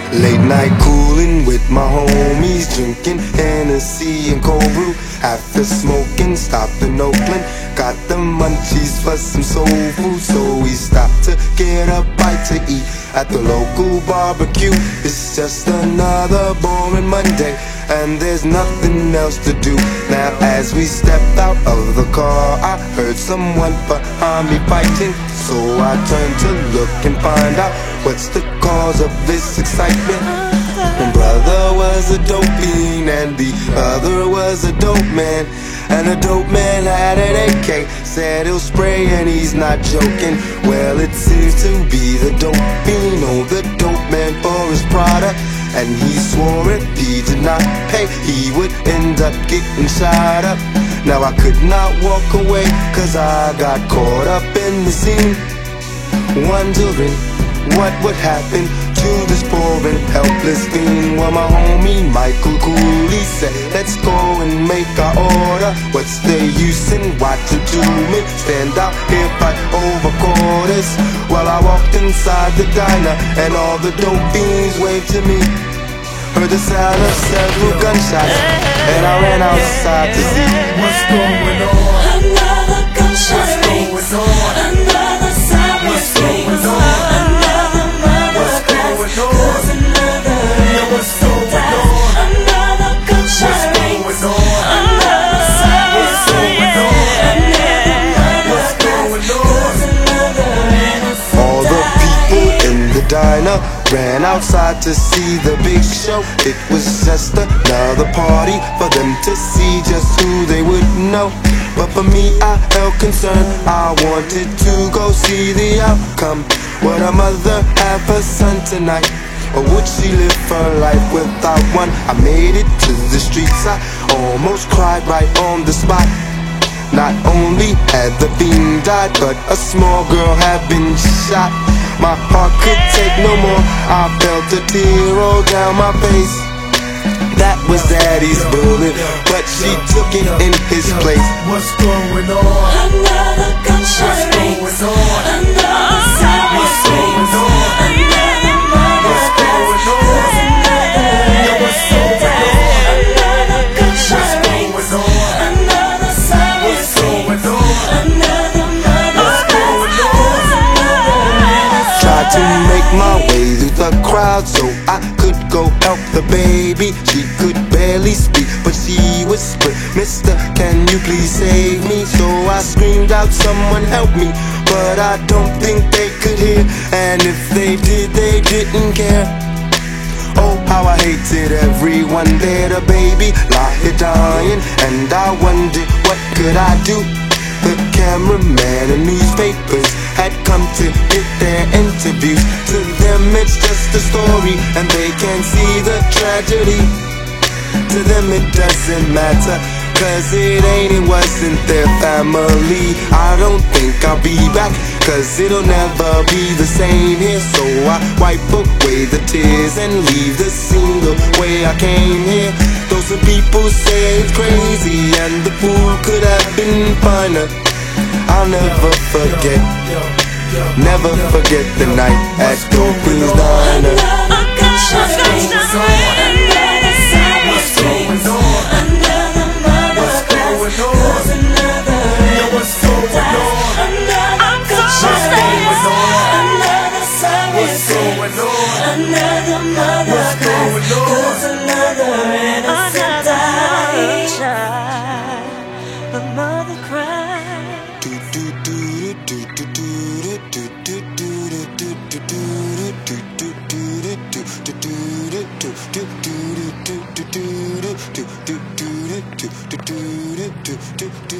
Late night cooling with my homies, drinking Hennessy and cold brew. After smoking, stopped in Oakland, got the munchies for some soul food. So we stopped to get a bite to eat at the local barbecue. It's just another boring Monday, and there's nothing else to do. Now as we stepped out of the car, I heard someone behind me fighting. So I turned to look and find out what's the cause of this excitement. One brother was a dope fiend and the other was a dope man. And the dope man had an AK, said he'll spray and he's not joking. Well, it seems to be the dope fiend owed the dope man for his product, and he swore if he did not pay, he would end up getting shot up. Now I could not walk away, cause I got caught up in the scene, wondering what would happen to this poor and helpless fiend. Well, my homie Michael Cooley said, let's go and make our order. What's the use in watching two men stand out here fight over quarters? Well, I walked inside the diner and all the dope fiends waved to me. Heard the sound of several gunshots, and I ran outside to see what's going on. Another gunshot rings, another siren screams, another mother cries, 'cause another innocent dies. Another gunshot rings, another siren screams, another mother cries, 'cause another innocent dies. all the people in the diner ran outside to see the big show. It was just another party for them to see just who they would know. But for me, I held concern, I wanted to go see the outcome. Would a mother have a son tonight, or would she live her life without one? I made it to the streets, I almost cried right on the spot. Not only had the fiend died, but a small girl had been shot. My heart could take no more, I felt a tear roll down my face. That was Daddy's bullet, but she took it in his place. What's going on? Another gunshot rings, another siren screams, another mother cries, 'cause another innocent dies. Another gunshot rings, another siren screams, another mother cries, 'cause another innocent dies. Tried to make my way through the crowd so I could go help the baby. She could barely speak, but she whispered, "Mister, can you please save me?" So I screamed out, "Someone help me," but I don't think they could hear, and if they did, they didn't care. Oh, how I hated everyone there. The baby lie here dying, and I wondered what could I do. The cameraman and newspapers had come to get their interviews. To them it's just a story, and they can't see the tragedy. To them it doesn't matter, 'cause it wasn't their family. I don't think I'll be back, 'cause it'll never be the same here. So I wipe away the tears and leave the scene the way I came here. Those are people say it's crazy, and the fool could have been finer. I'll never forget, never forget the night at Dopey's Diner. Another gunshot rings, another siren screams, another mother cries, 'cause another innocent dies. Another gunshot rings, another siren screams, another mother cries, 'cause another innocent dies. A mother cries. Do